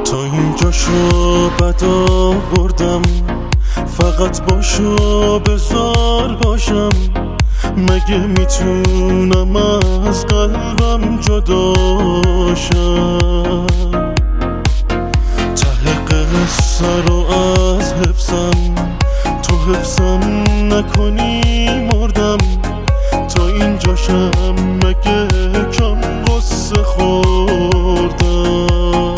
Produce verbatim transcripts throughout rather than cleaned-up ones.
تا اینجا شو بد آوردم، فقط باشو بذار باشم. مگه میتونم از قلبم جداشم؟ ته قصه رو از حفظم، تو حفظم نکنی مردم. تا اینجاشم مگه کم قصه خوردم؟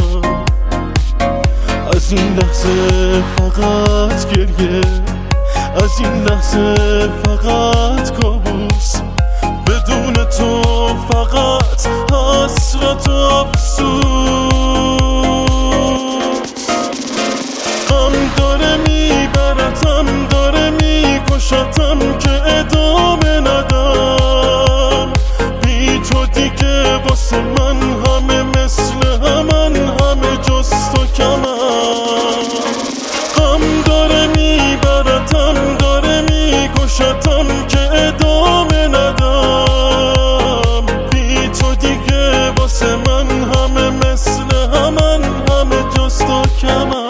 از این لحظه فقط گریه، از این لحظه فقط کابوس، بدون تو فقط حسرت و افسوس. غم داره میبرتم، داره میکشتم که ادامه ندم. بی تو دیگه واسه من همه مثل همن، همه جز تو کمن. غم داره میبرتم، داره میکشتم که ادامه ندم. بی تو دیگه واسه من همه مثل همن، همه جز تو کمن.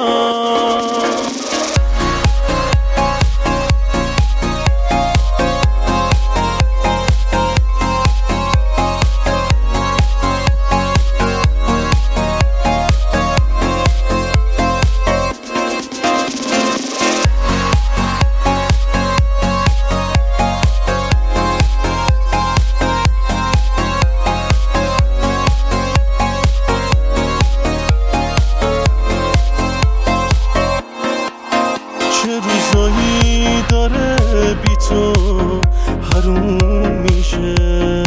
چه روزایی داره بی تو حروم میشه،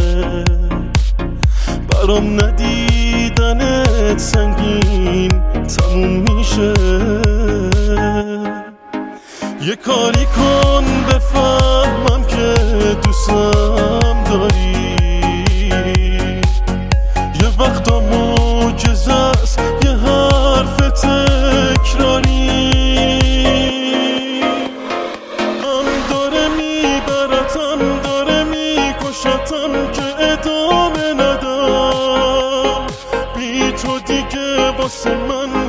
برام ندیدنت سنگین تموم میشه. یه کاری کن بفهمم که دوستم داری، یه وقتا معجزه است یه حرف تکراری. که ادامه ندم، بی تو دیگه واسه من